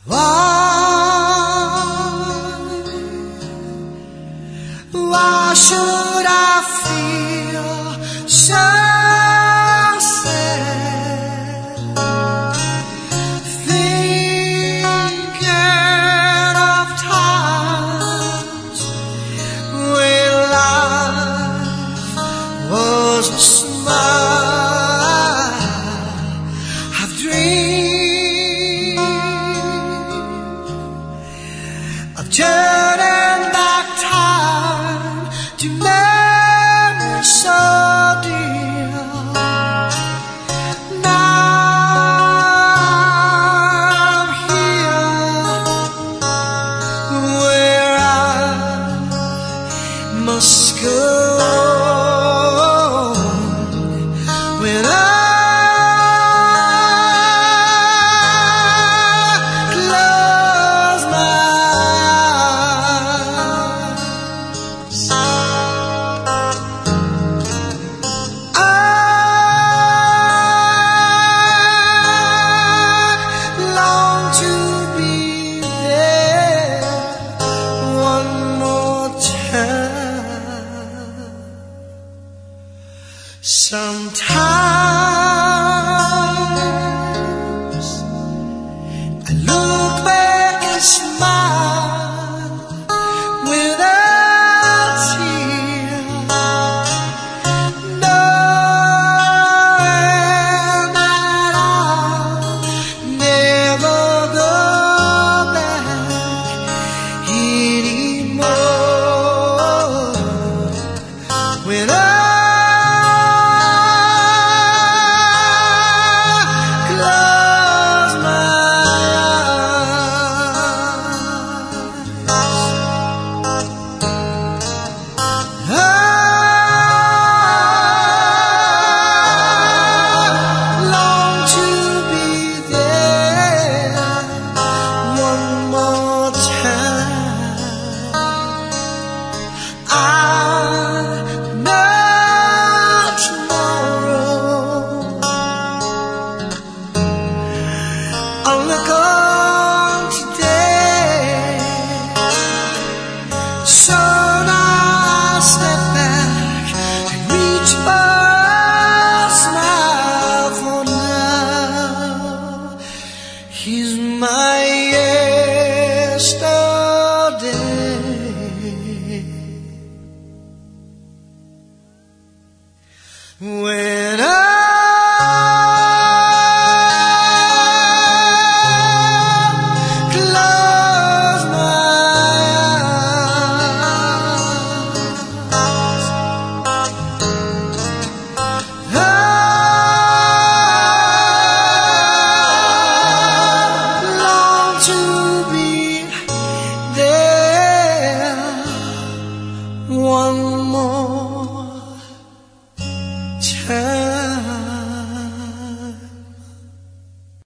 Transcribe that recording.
Why should I feel so sad, thinking of times when life was a smile? I've dreamed of turning back time to memories so dear. Now I'm here where I must go. When I close my eyes, I long to be there one more time. Sometimes I look back and smile without tears, knowing that I'll never go back anymore. When I close my eyes, I long to be there one more time. I know tomorrow I'll look on today. So now I step back and reach for a smile, for now he's my yesterday. When I close my eyes, I long to be there one more